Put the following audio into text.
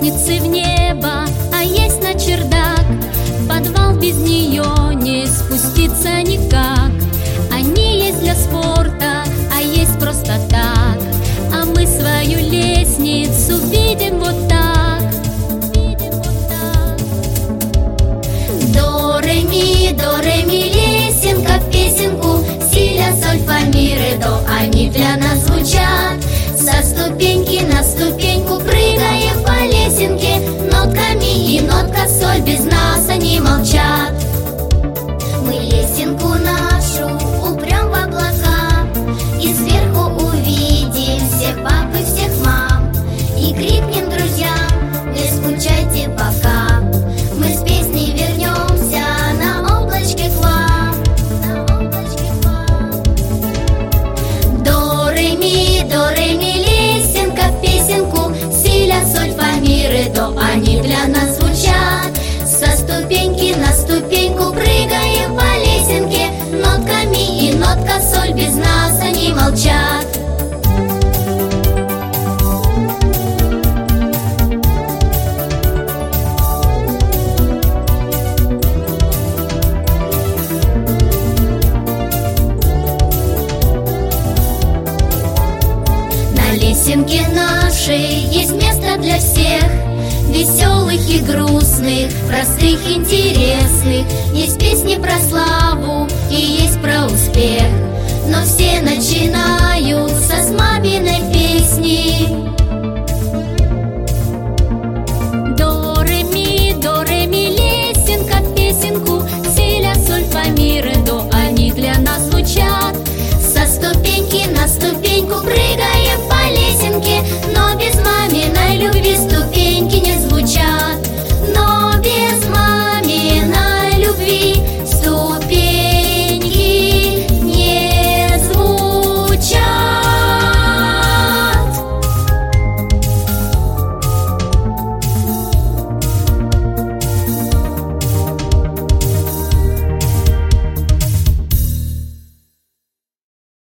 лестницы в небо, а есть на чердак. В подвал без нее не спуститься никак. Они есть для спорта, а есть просто так. А мы свою лестницу видим вот так. До, ре, ми, лесенка в песенку. Си, ля, соль, фа, ми, ре, до. Они для нас звучат. Со ступеньки на ступеньку прыгаем по лесенке. Нотка ми и нотка соль, без нас они молчат. Мы лесенку нашу упрем в облака, и сверху увидим всех пап и всех мам. И крикнем друзьям: не скучайте пока. Мы с песней вернемся на облачке к вам. До, ре, ми, лесенка в песенку. Си, ля, соль, фа, ми, ре, до. Они для нас звучат. Со ступеньки на ступеньку прыгаем по лесенке. Нотка ми и нотка соль, без нас они молчат. На лесенке нашей есть место для всех, веселых и грустных, простых, интересных. Есть песни про славу и есть про успех, но все начинают